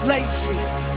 Lazy,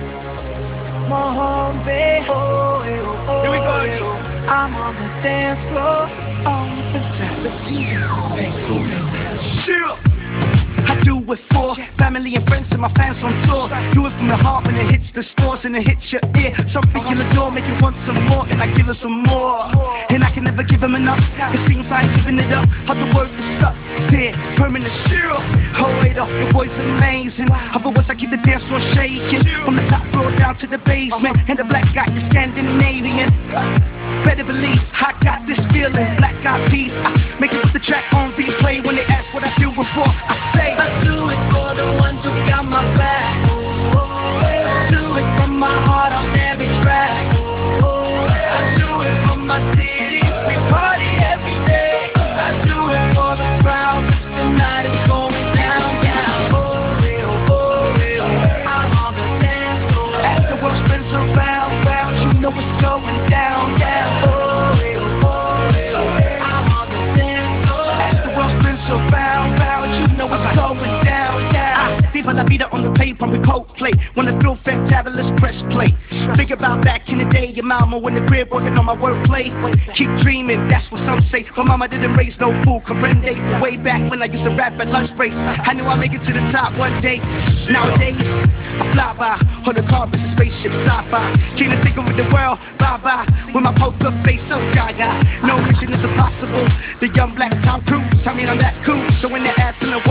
Mohammed. Oh, here we go again. I'm on the dance floor. On the fantasy. Chill. I do it for family and friends and my fans on tour. Do it from the heart when it hits the stores and it hits your ear. Something you'll adore, make you want some more, and I give it some more. And I can never give them enough. It seems like giving it up. How the word is stuck there, permanent zero. Oh wait up, your voice amazing. Otherwise I keep the dance floor shaking. From the top floor down to the basement, and the black guy is Scandinavian. Better believe I got this feeling. Black Eyed Peas, I make it put the track on replay. When they ask what I do it for, I say I do it for the ones who got my back. I do it from my heart on every track. I do it for my city, we party every day. I do it for the crowd, 'cause tonight is going down, down. I'm on the dance floor. As the world spins around, round, you know it's going down, down. I'm on the dance floor. As the world spins around, round, you know it's going down, down. Viva la vida on the paper with Coldplay. Wanna thrill fantabulous, press play. Think about back in the day, your mama when the crib working on my wordplay. Keep dreaming, that's what some say. But mama didn't raise no fool, comprende. Way back when I used to rap at lunch breaks, I knew I'd make it to the top one day. Nowadays, I fly by on the car with a spaceship sci-fi. Keen to think of the world, bye-bye. With my poker face so gaga. No mission is impossible. The young black Tom Cruise, I mean I'm that cool. So when they're asking the